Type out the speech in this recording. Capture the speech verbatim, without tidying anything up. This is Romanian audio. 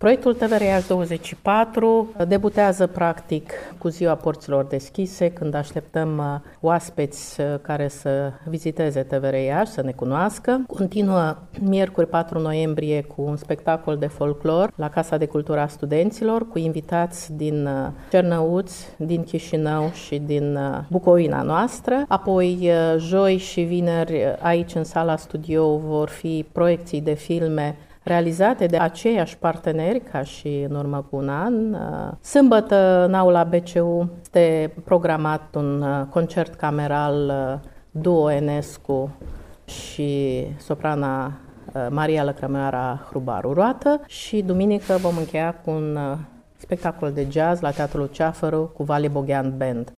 Proiectul T V R Iași douăzeci și patru debutează practic cu ziua porților deschise, când așteptăm oaspeți care să viziteze T V R Iași, să ne cunoască. Continuă miercuri patru noiembrie cu un spectacol de folclor la Casa de Cultură a Studenților, cu invitați din Cernăuți, din Chișinău și din Bucovina noastră. Apoi, joi și vineri, aici în sala studio vor fi proiecții de filme realizate de aceiași parteneri ca și în urmă cu un an. Sâmbătă, în aula B C U, este programat un concert cameral duo Enescu și soprana Maria Lăcrămioara Hrubaru-Roată și duminică vom încheia cu un spectacol de jazz la Teatrul Ceafăru cu Vali Boghean Band.